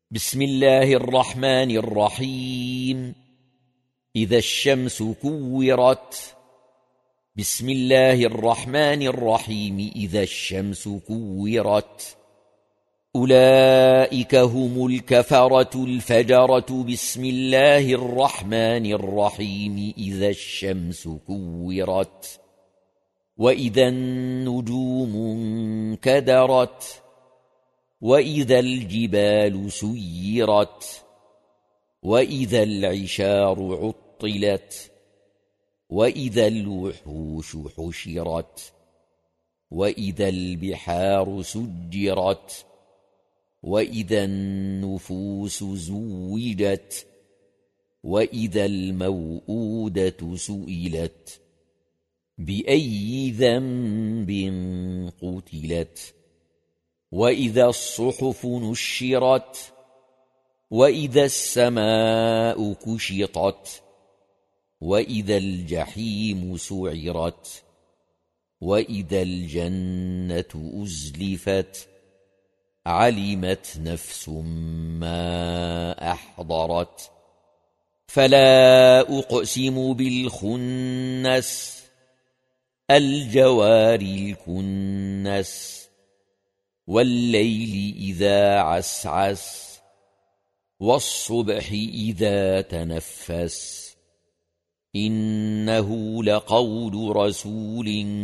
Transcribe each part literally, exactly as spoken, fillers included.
بسم الله الرحمن الرحيم. إذا الشمس كورت. بسم الله الرحمن الرحيم. إذا الشمس كورت. أولئك هم الكفرة الفجرة. بسم الله الرحمن الرحيم. إذا الشمس كورت. وإذا النجوم انكدرت. وإذا الجبال سيرت. وإذا العشار عطلت. وإذا الوحوش حشرت. وإذا البحار سجرت. وإذا النفوس زوجت. وإذا الموءودة سئلت بأي ذنب قتلت. وإذا الصحف نشرت. وإذا السماء كشطت. وإذا الجحيم سعرت. وإذا الجنة أزلفت. علمت نفس ما أحضرت. فلا أقسم بالخنس. الجوار الكنس. والليل إذا عسعس. والصبح إذا تنفس. إنه لقول رسول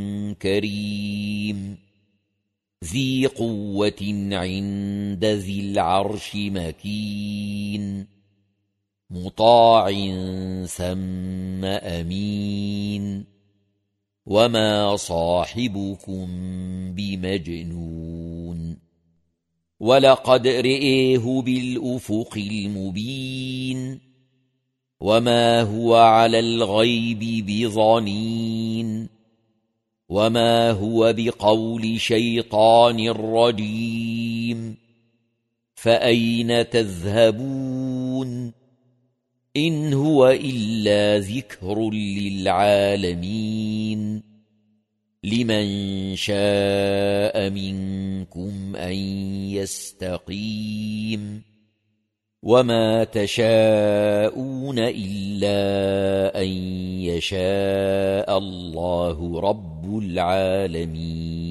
كريم ذي قوة عند ذي العرش مكين مطاع ثم أمين. وما صاحبكم بمجنون. ولقد رئيه بالأفق المبين. وما هو على الغيب بضنين. وما هو بقول شيطان رجيم. فأين تذهبون؟ إن هو إلا ذكر للعالمين. لمن شاء منكم أن يستقيم. وما تشاءون إلا أن يشاء الله رب العالمين.